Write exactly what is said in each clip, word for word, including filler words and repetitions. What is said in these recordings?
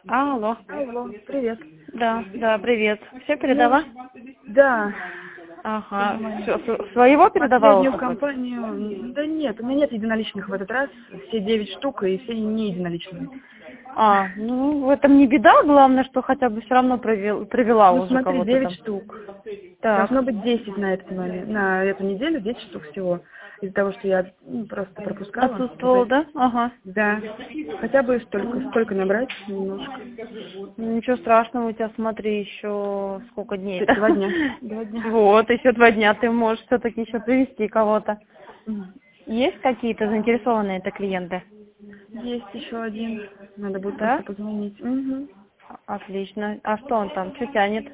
Алло. Алло, привет. Да, да, привет. Все Ну, передала? да, всё Ага. нормально. Всё, с- своего передавала Последнюю какой-то? компанию, м, да нет, у меня нет единоличных в этот раз, все девять штук и все не единоличные. А, ну, в этом не беда, главное, что хотя бы все равно провел, привела Ну уже смотри, кого-то девять там. штук. Так. Должно быть десять на этот момент, на эту неделю десять штук всего. Из-за того, что я ну, просто пропускала. Отсутствовала, Уже, да? Ага. да, хотя бы столько, столько набрать немножко. Ну, ничего страшного, у тебя, смотри, еще сколько дней. Д- Два дня. Два дня. Вот, еще два дня ты можешь все-таки еще привести кого-то. Мгм. Есть какие-то заинтересованные это клиенты? Есть еще один. Надо будет просто Да? позвонить. Мгм. Отлично. А что он там, что тянет?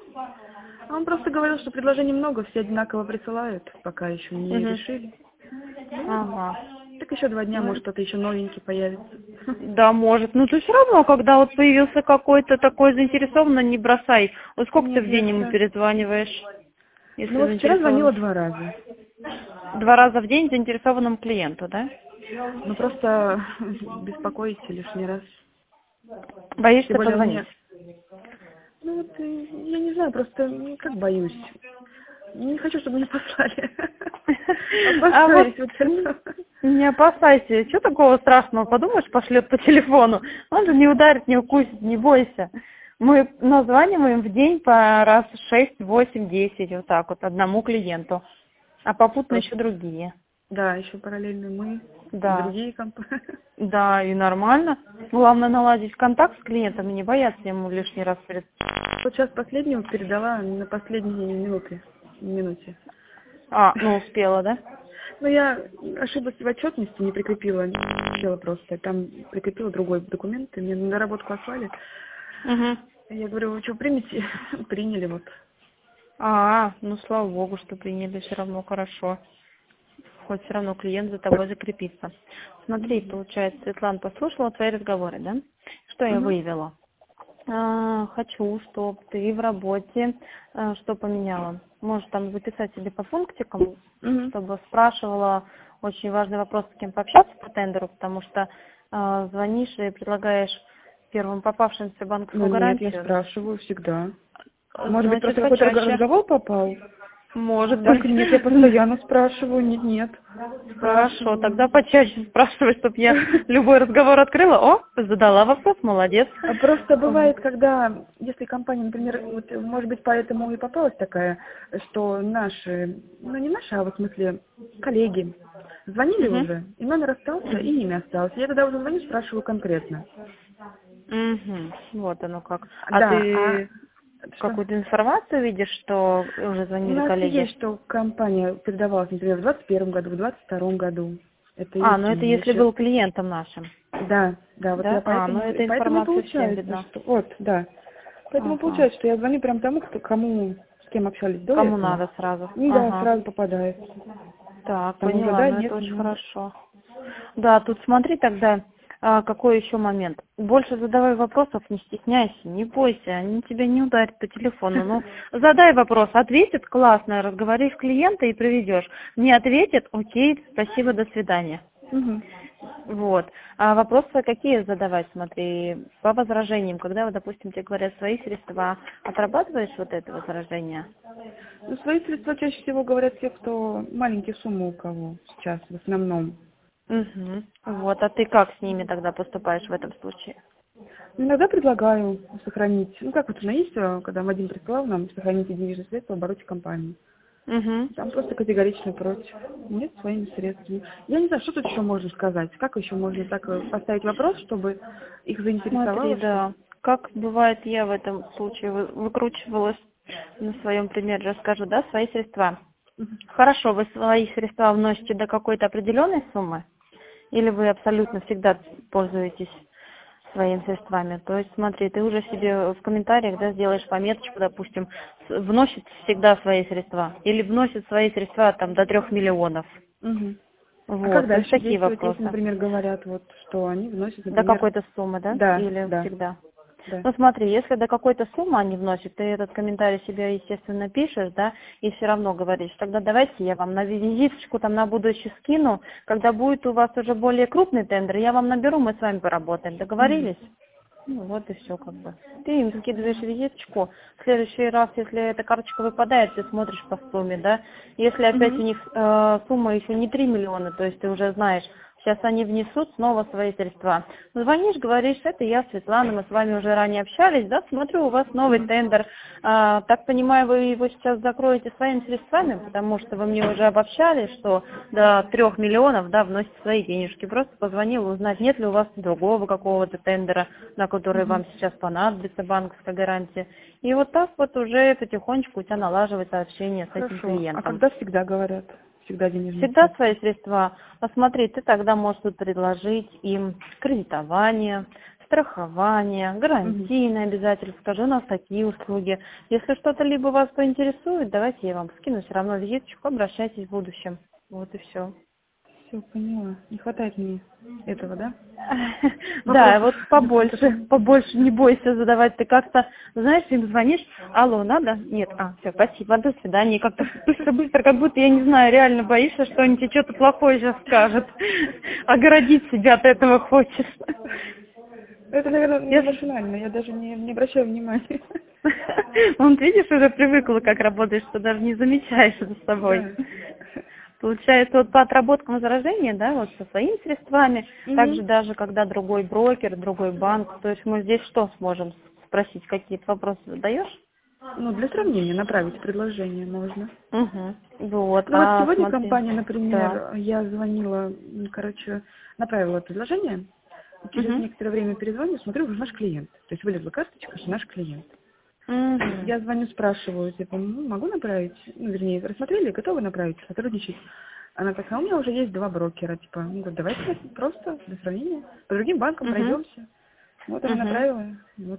А он просто говорил, что предложений много, все одинаково присылают, пока еще не Угу. решили. Ну, Ага. так еще два дня, Ну, может, кто-то еще новенький появится. да, может. Ну, ты все равно, когда вот появился какой-то такой заинтересованный, не бросай. Вот сколько ты Не в день ему бросай. перезваниваешь, Ну если вот вчера заинтересован? звонила два раза. Два раза в день заинтересованному клиенту, да? Ну просто беспокоить лишний раз. Тем Боишься более у позвонить? меня... Ну вот, э, я не знаю, просто ну, как боюсь. Не хочу, чтобы меня послали. А вот Опасаюсь вот м, этого. не опасайся, что такого страшного, подумаешь, пошлет по телефону. Он же не ударит, не укусит, не бойся. Мы названиваем в день по раз шесть, восемь, десять, вот так вот, одному клиенту. А попутно Просто, еще другие. да, еще параллельно мы и Да, другие компании. да, и нормально. Главное наладить контакт с клиентом и не бояться ему лишний раз перед... Вот сейчас последнюю передала на последние минуты, минуте. А, ну успела, да? Но я ошиблась в отчетности, не прикрепила, не успела просто. Там прикрепила другой документ, и мне на работу послали. Угу. Я говорю, вы что, примете? Приняли вот. А, ну слава богу, что приняли, все равно хорошо. Хоть все равно клиент за тобой закрепится. Смотри, получается, Светлана послушала твои разговоры, да? Что я Угу. выявила? А, хочу, чтобы ты в работе а, что поменяла. Можешь там записать себе по пунктикам, Угу. чтобы спрашивала очень важный вопрос, с кем пообщаться по тендеру, потому что а, звонишь и предлагаешь первым попавшимся Ну банковскую нет, я гарантию. спрашиваю всегда. Может быть, Значит, просто какой-то разго- почаще. разговор попал? Может Так быть. нет, я постоянно спрашиваю, нет, нет. Хорошо, Спрашиваю. тогда почаще спрашивай, чтобы я любой разговор открыла. О, задала вопрос, молодец. А просто бывает, когда, если компания, например, вот, может быть, поэтому и попалась такая, что наши, ну не наши, а вот в смысле коллеги, звонили Угу. уже, и номер остался, и имя осталось. Я тогда уже звоню, спрашиваю конкретно. Угу. Вот оно как. А Да, ты а что? какую-то информацию видишь, что уже У звонили нас коллеги? есть, что компания передавалась, например, в двадцать первом году, в двадцать втором году. Это А, есть ну у это меня если еще. был клиентом нашим, Да, да, вот я да? А, ну поэтому, эта поэтому и информация всем получается, видна. что, вот, да. Поэтому Ага. получается, что я звоню прям тому, кто, кому, с кем общались до Кому этого. надо сразу? Ну да, Ага. сразу попадает. Так, Там уже поняла, да, ну нет, это не очень надо. хорошо. Да, тут смотри тогда, а, какой еще момент. Больше задавай вопросов, не стесняйся, не бойся, они тебя не ударят по телефону. Ну, задай вопрос, ответит, классно, разговори с клиента и проведешь. Не ответит, окей, спасибо, до свидания. Мгм. Вот. А вопросы какие задавать, смотри, по возражениям, когда, вот, допустим, тебе говорят свои средства, отрабатываешь вот это возражение? Ну, свои средства чаще всего говорят те, кто маленькие суммы у кого сейчас в основном. Угу. Вот, а ты как с ними тогда поступаешь в этом случае? Иногда предлагаю сохранить, ну как вот у меня есть, э, когда Вадим присылал нам, сохраните денежные средства в обороте компании. Угу. Там просто категорично против. Нет своими средствами. Я не знаю, что тут еще можно сказать. Как еще можно так э, поставить вопрос, чтобы их Смотри, заинтересовало, что... да. Как бывает, я в этом случае вы- выкручивалась на своем примере, расскажу, да, свои средства. Мгм. Хорошо, вы свои средства вносите до какой-то определенной суммы? Или вы абсолютно всегда пользуетесь своими средствами? То есть, смотри, ты уже себе в комментариях, да, сделаешь пометочку, допустим, с- вносит всегда свои средства. Или вносит свои средства там до трех миллионов. Мгм. А как Вот, то есть дальше такие действовать, если, вопросы. например, говорят, вот, что они вносят, До например... какой-то суммы, да? Да, Или да, всегда? да. Ну смотри, если до какой-то суммы они вносят, ты этот комментарий себе, естественно, пишешь, да, и все равно говоришь, тогда давайте я вам на визиточку там на будущее скину, когда будет у вас уже более крупный тендер, я вам наберу, мы с вами поработаем. Мгм. Договорились? Ну, вот и все как бы. Ты им закидываешь визиточку. В следующий раз, если эта карточка выпадает, ты смотришь по сумме, да. Если опять у Угу. них э, сумма еще не три миллиона, то есть ты уже знаешь, сейчас они внесут снова свои средства. Звонишь, говоришь, это я, Светлана, мы с вами уже ранее общались, да, смотрю, у вас новый Угу. тендер. А, так понимаю, вы его сейчас закроете своими средствами, потому что вы мне уже обобщали, что до трех миллионов, да, вносите свои денежки. Просто позвонила узнать, нет ли у вас другого какого-то тендера, на который Угу. вам сейчас понадобится банковская гарантия. И вот так вот уже потихонечку у тебя налаживается общение с этим Хорошо. А клиентом. когда всегда говорят? Всегда денежные Всегда средства. свои средства. Посмотри, ты тогда можешь тут предложить им кредитование, страхование, Угу. гарантийные обязательства. Скажи, у нас такие услуги. Если что-то либо вас поинтересует, давайте я вам скину все равно визиточку, обращайтесь в будущем. Вот и все. Все, поняла. Не хватает мне этого, да? Да, Вопросов. вот побольше, побольше не бойся задавать. Ты как-то, знаешь, им звонишь, алло, надо? Нет, а, все, спасибо, до свидания. И как-то быстро-быстро, как будто, я не знаю, реально боишься, что они тебе что-то плохое сейчас скажут. Огородить себя от этого хочешь. Это, наверное, не Если... машинально, я даже не, не обращаю внимания. Он, видишь, уже привыкла, как работаешь, что даже не замечаешь это с собой. Да. Получается, вот по отработкам возражения, да, вот со своими средствами, также Угу. даже когда другой брокер, другой банк, то есть мы здесь что сможем спросить, какие-то вопросы задаешь? Ну, для сравнения направить предложение можно. Угу. Вот, Ну вот а сегодня смотри, компания, да. например, я звонила, м, короче, направила предложение, через Угу. некоторое время перезвоню, смотрю, уже наш клиент. То есть вылезла карточка, что наш клиент. Угу. Я звоню, спрашиваю, типа, ну, могу направить, ну, вернее, рассмотрели, готовы направить, сотрудничать. Она такая, у меня уже есть два брокера, типа, ну, говорю, давайте просто для сравнения, по другим банкам Угу. пройдемся. Вот она Угу. направила, вот,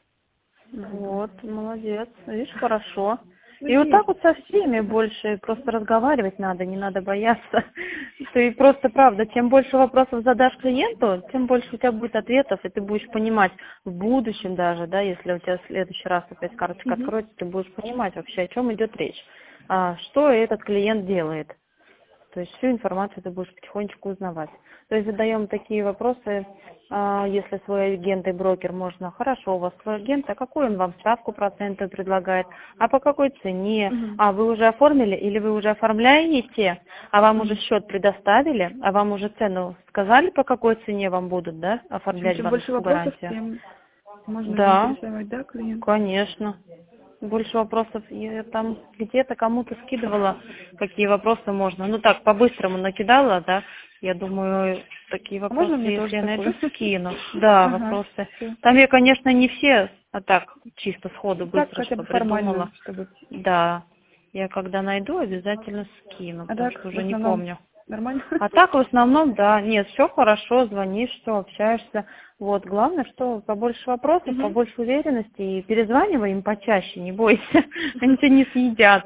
как бы, Вот, молодец, видишь, хорошо. ну, И вот так есть. вот со всеми больше просто разговаривать надо, не надо бояться. Ты просто, правда, чем больше вопросов задашь клиенту, тем больше у тебя будет ответов, и ты будешь понимать в будущем даже, да, если у тебя в следующий раз опять карточка Мгм. откроется, ты будешь понимать вообще, о чем идет речь, а, что этот клиент делает. То есть всю информацию ты будешь потихонечку узнавать. То есть задаем такие вопросы, а, если свой агент и брокер, можно, хорошо, у вас свой агент, а какую он вам ставку процентов предлагает, а по какой цене, Мгм. а вы уже оформили или вы уже оформляете, а вам уже Мгм. счет предоставили, а вам уже цену сказали, по какой цене вам будут, да, Чем, оформлять чем больше банковскую вопросов, гарантию. тем можно Да, заинтересовать, да, клиента? конечно. Больше вопросов. Я там где-то кому-то скидывала, какие вопросы можно. Ну так, по-быстрому накидала, да. Я думаю, такие А вопросы, можно мне если тоже я найду, такое? скину. Да, Ага, вопросы. все. Там я, конечно, не все, а так, чисто сходу, Так, быстро, хотя бы что формально, придумала. чтобы... Да. Я когда найду, обязательно скину, А потому так, что в уже не основном, помню. нормально? А так в основном, да, нет, все хорошо, звонишь, все, общаешься. Вот, главное, что побольше вопросов, Угу. побольше уверенности, и перезванивай им почаще, не бойся, они тебя не съедят.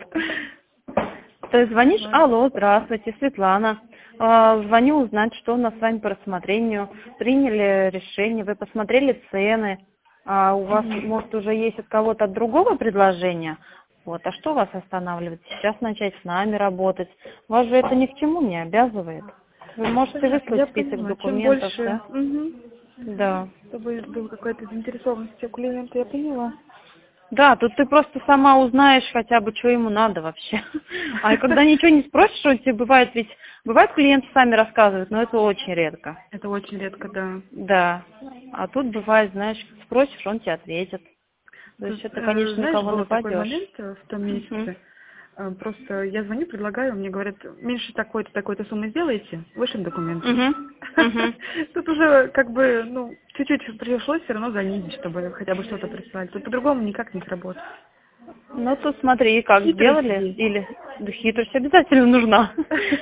То есть звонишь, Ладно. алло, здравствуйте, Светлана, А, звоню узнать, что у нас с вами по рассмотрению, приняли решение, вы посмотрели цены, а у вас, Угу. может, уже есть от кого-то от другого предложения, вот, а что вас останавливает сейчас начать с нами работать? Вас же это ни к чему не обязывает. Вы можете Понятно, выслать я список поняла. Чем документов, больше, да? угу, Да. чтобы был какая-то заинтересованность у клиента, я поняла. Да, тут ты просто сама узнаешь хотя бы, что ему надо вообще. А когда ничего не спросишь, он тебе бывает, ведь бывает клиенты сами рассказывают, но это очень редко. Это очень редко, да. Да. А тут бывает, знаешь, спросишь, он тебе ответит. То есть Тут, это, э, конечно, на знаешь, кого был такой нападешь. момент э, в том Мгм. месяце. Э, Просто я звоню, предлагаю, мне говорят, меньше такой-то, такой-то суммы сделаете, вышлем документы. Мгм. Мгм. Тут уже как бы, ну, чуть-чуть пришлось все равно занизить, чтобы хотя бы что-то прислали. Тут по-другому никак не сработает. Ну, тут смотри, как Хитрость сделали, есть. или да, хитрость обязательно нужна.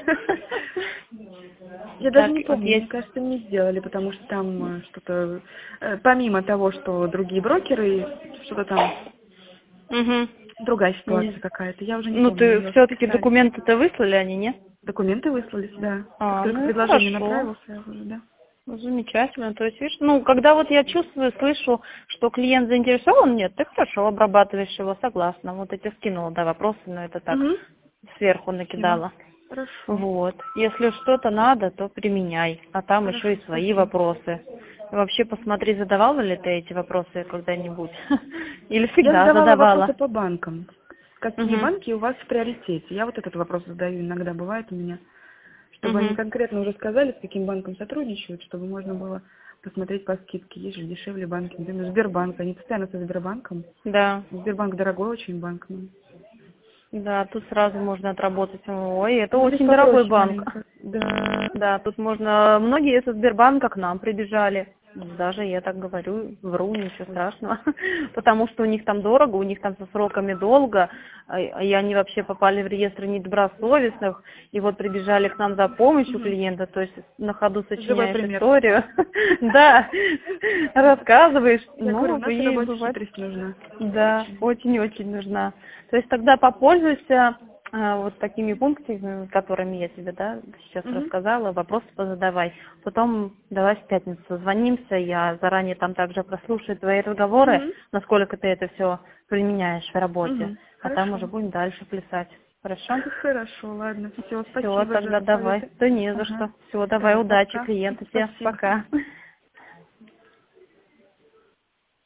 Я даже Так, не вот помню, мне есть. кажется, не сделали, потому что там э, что-то, э, помимо того, что другие брокеры, что-то там, Угу. другая ситуация какая-то, я уже не Ну, помню, ты ее все-таки списали. документы-то выслали они, нет? Документы выслались, да. Как А, только ну и предложение хорошо. направился, я уже, да. Ну, замечательно. То есть, видишь, ну, когда вот я чувствую, слышу, что клиент заинтересован, нет, ты хорошо обрабатываешь его, согласна. Вот я тебе скинула, да, вопросы, но это так, Угу. сверху Спасибо. накидала. Хорошо. Вот. Если что-то надо, то применяй. А там еще Хорошо, и свои спасибо. вопросы. Вообще посмотри, задавала ли ты эти вопросы когда-нибудь? Или Я всегда задавала задавала? вопросы по банкам. Какие Угу. банки у вас в приоритете? Я вот этот вопрос задаю, иногда бывает у меня. Чтобы они Угу. конкретно уже сказали, с каким банком сотрудничают, чтобы можно было посмотреть по скидке. Есть же дешевле банки. Например, Сбербанк. Они постоянно со Сбербанком. Да. Сбербанк дорогой очень банк. Ну, Да, тут сразу можно отработать. Ой, это ну, здесь очень дорогой попроще банк. маленько. Да. Да, тут можно... Многие со Сбербанка к нам прибежали. Даже я так говорю, вру, ничего страшного. Потому что у них там дорого, у них там со сроками долго. а- И они вообще попали в реестр недобросовестных. И вот прибежали к нам за помощью Мгм. клиента. То есть на ходу Живой сочиняешь пример. историю. Да, рассказываешь. Я говорю, в Ну, нашей и работе бывает. хитрость нужна. Да, Очень. очень-очень нужна. То есть тогда попользуйся а, вот такими пунктами, которыми я тебе, да, сейчас Мгм. рассказала, вопросы позадавай. Потом давай в пятницу созвонимся, я заранее там также прослушаю твои разговоры, Мгм. насколько ты это все применяешь в работе, Мгм. а там уже Хорошо. будем дальше плясать. Хорошо? Хорошо, ладно. Все, Все, спасибо тогда за давай. советы. Да не за Ага. что. Все, давай, Давай, удачи, пока. клиенты тебе. Спасибо. Пока.